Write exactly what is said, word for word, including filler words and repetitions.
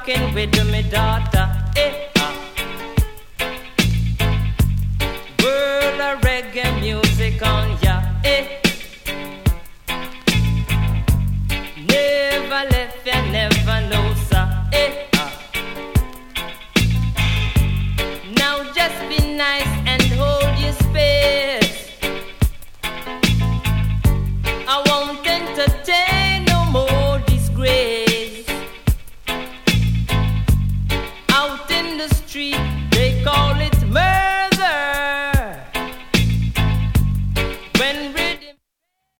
rocking with me daughter. Eh, ah. World of reggae music on ya. Eh. Never left ya, never know, sir. Eh, ah. Now just be nice and hold your space. I won't entertain no more disgrace. Out in the street, they call it murder. When